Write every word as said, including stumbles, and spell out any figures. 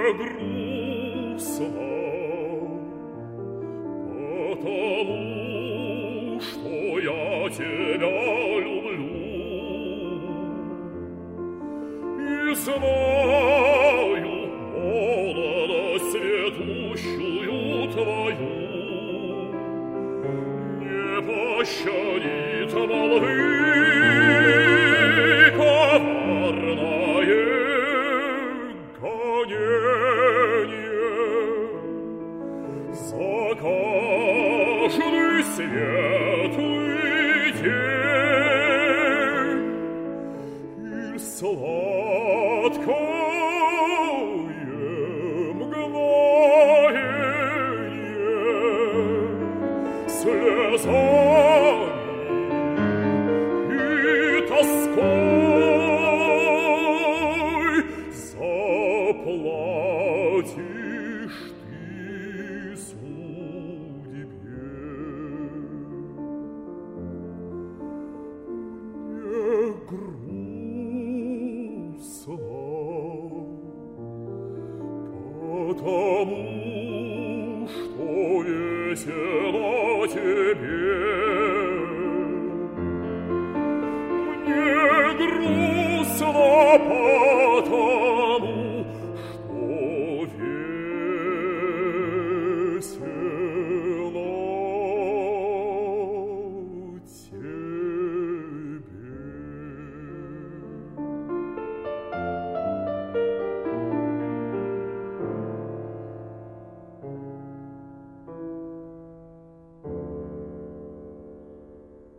грустно, потому что я тебя люблю и знаю молодость светлущую твою не пощадит молвы коварное гонение за каждый светлый день и сладкое мгновение слезами и тоской заплатишь ты судьбе. Мне грустно, потому что весело тебе. Мне грустно, потому